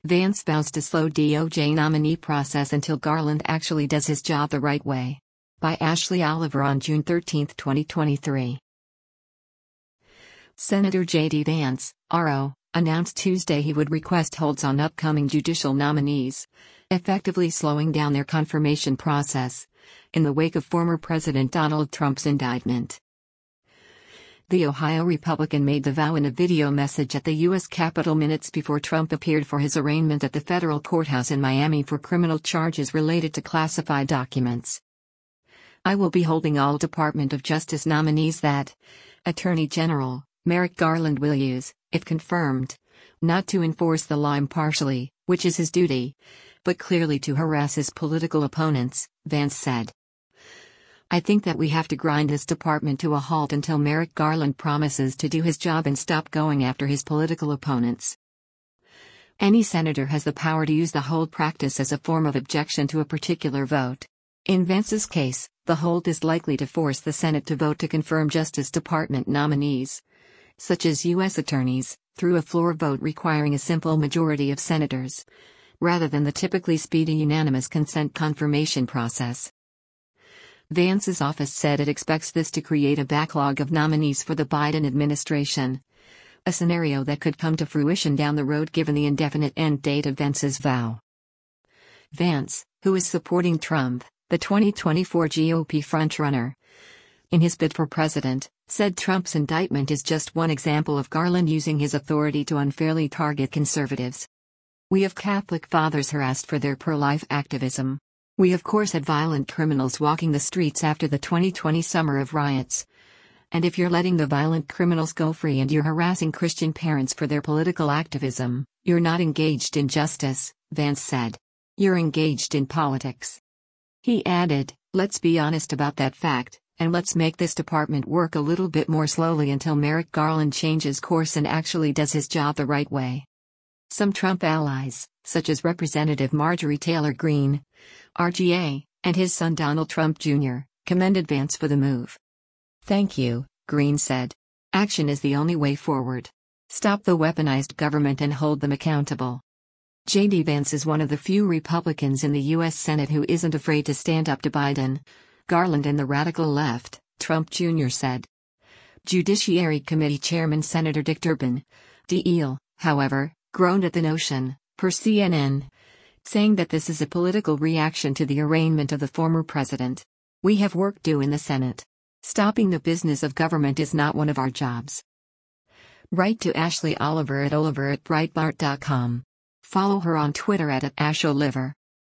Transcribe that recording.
Vance vows to slow DOJ nominee process until Garland actually does his job the right way. By Ashley Oliver on June 13, 2023. Senator J.D. Vance, RO, announced Tuesday he would request holds on upcoming judicial nominees, effectively slowing down their confirmation process, in the wake of former President Donald Trump's indictment. The Ohio Republican made the vow in a video message at the U.S. Capitol minutes before Trump appeared for his arraignment at the federal courthouse in Miami for criminal charges related to classified documents. I will be holding all Department of Justice nominees that Attorney General Merrick Garland will use, if confirmed, not to enforce the law impartially, which is his duty, but clearly to harass his political opponents, Vance said. I think that we have to grind this department to a halt until Merrick Garland promises to do his job and stop going after his political opponents. Any senator has the power to use the hold practice as a form of objection to a particular vote. In Vance's case, the hold is likely to force the Senate to vote to confirm Justice Department nominees, such as U.S. attorneys, through a floor vote requiring a simple majority of senators, rather than the typically speedy unanimous consent confirmation process. Vance's office said it expects this to create a backlog of nominees for the Biden administration, a scenario that could come to fruition down the road given the indefinite end date of Vance's vow. Vance, who is supporting Trump, the 2024 GOP frontrunner, in his bid for president, said Trump's indictment is just one example of Garland using his authority to unfairly target conservatives. We have Catholic fathers harassed for their pro-life activism. We of course had violent criminals walking the streets after the 2020 summer of riots. And if you're letting the violent criminals go free and you're harassing Christian parents for their political activism, you're not engaged in justice, Vance said. You're engaged in politics. He added, let's be honest about that fact, and let's make this department work a little bit more slowly until Merrick Garland changes course and actually does his job the right way. Some Trump allies, such as Representative Marjorie Taylor Greene, RGA, and his son Donald Trump Jr., commended Vance for the move. Thank you, Greene said. Action is the only way forward. Stop the weaponized government and hold them accountable. J.D. Vance is one of the few Republicans in the U.S. Senate who isn't afraid to stand up to Biden, Garland and the radical left, Trump Jr. said. Judiciary Committee Chairman Senator Dick Durbin, D.L., however, groaned at the notion, per CNN, saying that this is a political reaction to the arraignment of the former president. We have work due in the Senate. Stopping the business of government is not one of our jobs. Write to Ashley Oliver at Breitbart.com. Follow her on Twitter at @AshOliver.